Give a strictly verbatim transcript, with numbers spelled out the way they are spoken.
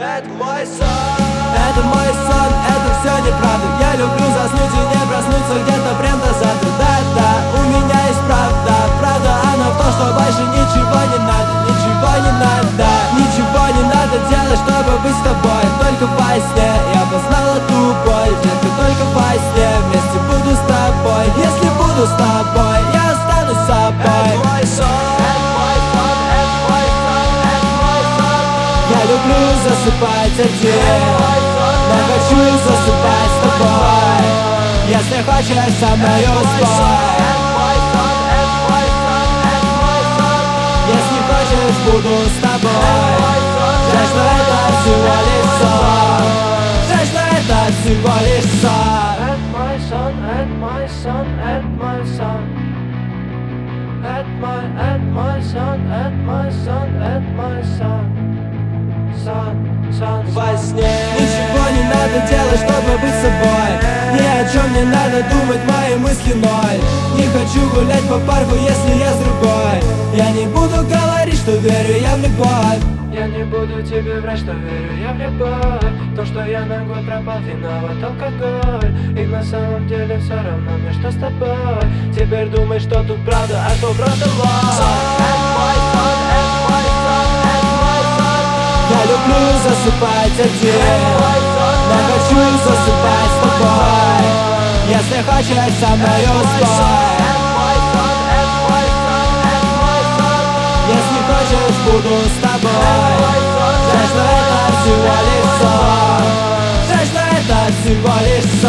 Это мой сон. Это мой сон, это все неправда. Я люблю заснуть и не проснуться где-то прям до завтра. Да-да, у меня есть правда. Правда она в том, что больше ничего не надо. Ничего не надо, ничего не надо делать, чтобы быть с тобой. Только во сне я познала ту боль. Детка, только во сне вместе буду с тобой. Если буду с тобой, я останусь собой. Это мой сон. Это мой сон. Это мой сон. Это мой сон. Я люблю засыпать один, но хочу засыпать с тобой. Если хочешь со мною спать, если хочешь, буду с тобой. Жаль, что это всего лишь сон. Жаль, что это всего лишь сон. Это мой сон, это мой сон, это мой сон. Это мой, это мой сон, это мой сон, это мой сон. Сон, сон, Во сне ничего не надо делать, чтобы быть собой. Ни о чем не надо думать, мои мысли ноль. Не хочу гулять по парку, если я с другой. Я не буду говорить, что верю я в любовь. Я не буду тебе врать, что верю я в любовь. То, что я ногой пропал, виноват алкоголь. И на самом деле все равно мне, что с тобой. Теперь думай, что тут правда, а что просто ложь. Это мой сон, это мой сон, это мой сон. Я люблю засыпать один, но хочу засыпать с тобой. Если хочешь со мною спать, если хочешь, буду с тобой. Жаль, что это всего лишь сон. Жаль, что это всего лишь сон.